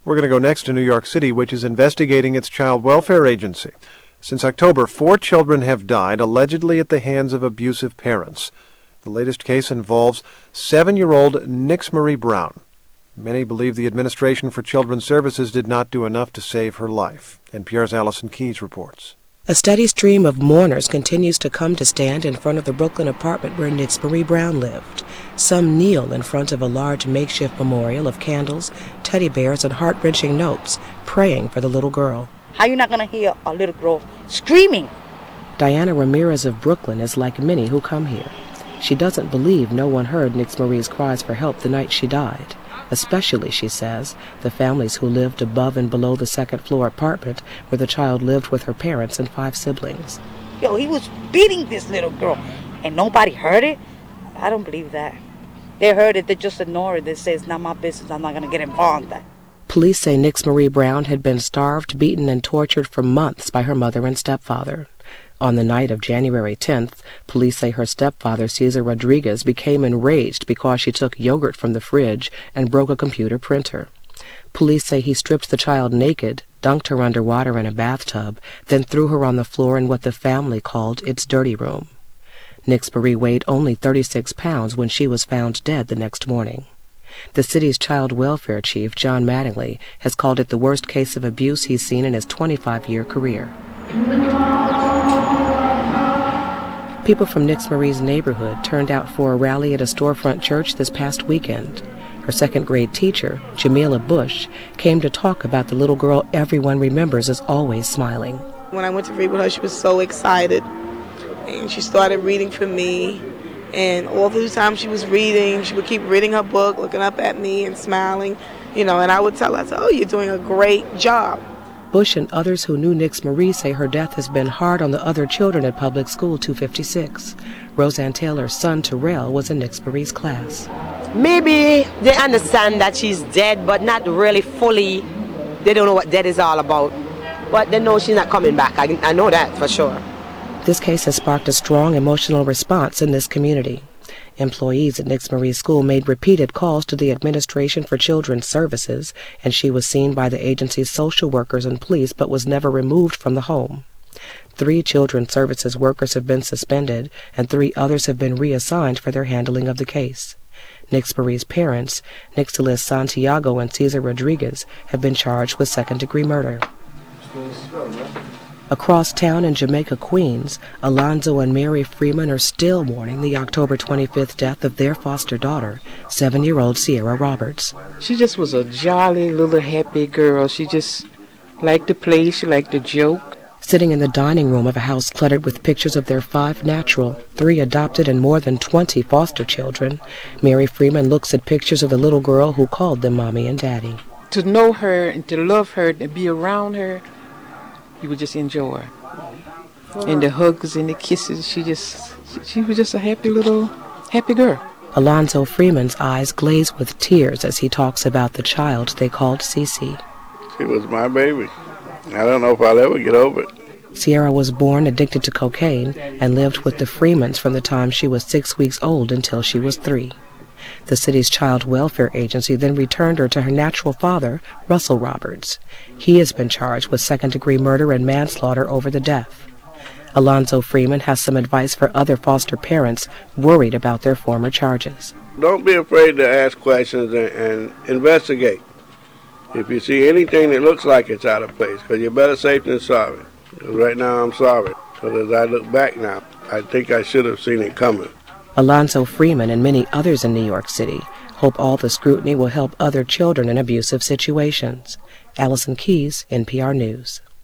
We're going to go next to New York City, which is investigating its child welfare agency. Since October, 4 children have died, allegedly at the hands of abusive parents. The latest case involves 7-year-old Nix Marie Brown. Many believe the Administration for Children's Services did not do enough to save her life. NPR's Allison Keyes reports. A steady stream of mourners continues to come to stand in front of the Brooklyn apartment where Nix Marie Brown lived. Some kneel in front of a large makeshift memorial of candles, teddy bears, and heart-wrenching notes, praying for the little girl. How you not going to hear a little girl screaming? Diana Ramirez of Brooklyn is like many who come here. She doesn't believe no one heard Nix Marie's cries for help the night she died. Especially, she says, the families who lived above and below the second-floor apartment where the child lived with her parents and 5 siblings. Yo, he was beating this little girl, and nobody heard it? I don't believe that. They heard it, they just ignore it. They say it's not my business, I'm not going to get involved in that. Police say Nix Marie Brown had been starved, beaten, and tortured for months by her mother and stepfather. On the night of January 10th, police say her stepfather, Cesar Rodriguez, became enraged because she took yogurt from the fridge and broke a computer printer. Police say he stripped the child naked, dunked her underwater in a bathtub, then threw her on the floor in what the family called its dirty room. Nix Marie weighed only 36 pounds when she was found dead the next morning. The city's child welfare chief, John Mattingly, has called it the worst case of abuse he's seen in his 25-year career. People from Nix Marie's neighborhood turned out for a rally at a storefront church this past weekend. Her second-grade teacher, Jamila Bush, came to talk about the little girl everyone remembers as always smiling. When I went to read with her, she was so excited, and she started reading for me. And all the time she was reading, she would keep reading her book, looking up at me and smiling, and I would tell her, oh, you're doing a great job. Bush and others who knew Nix Marie say her death has been hard on the other children at Public School 256. Roseanne Taylor's son, Terrell, was in Nix Marie's class. Maybe they understand that she's dead, but not really fully. They don't know what dead is all about. But they know she's not coming back. I know that for sure. This case has sparked a strong emotional response in this community. Employees at Nix Marie's school made repeated calls to the Administration for Children's Services, and she was seen by the agency's social workers and police but was never removed from the home. 3 children's services workers have been suspended, and 3 others have been reassigned for their handling of the case. Nix Marie's parents, Nixtalis Santiago and Cesar Rodriguez, have been charged with second-degree murder. Across town in Jamaica, Queens, Alonzo and Mary Freeman are still mourning the October 25th death of their foster daughter, 7-year-old Sierra Roberts. She just was a jolly little happy girl. She just liked to play, she liked to joke. Sitting in the dining room of a house cluttered with pictures of their 5 natural, 3 adopted, and more than 20 foster children, Mary Freeman looks at pictures of the little girl who called them Mommy and Daddy. To know her and to love her and be around her, you would just enjoy her. And the hugs and the kisses, she was just a happy girl. Alonzo Freeman's eyes glaze with tears as he talks about the child they called Cece. She was my baby. I don't know if I'll ever get over it. Sierra was born addicted to cocaine and lived with the Freemans from the time she was 6 weeks old until she was 3. The city's child welfare agency then returned her to her natural father, Russell Roberts. He has been charged with second-degree murder and manslaughter over the death. Alonzo Freeman has some advice for other foster parents worried about their former charges. Don't be afraid to ask questions and investigate. If you see anything that looks like it's out of place, because you're better safe than sorry. Right now I'm sorry, because as I look back now, I think I should have seen it coming. Alonzo Freeman and many others in New York City hope all the scrutiny will help other children in abusive situations. Allison Keyes, NPR News.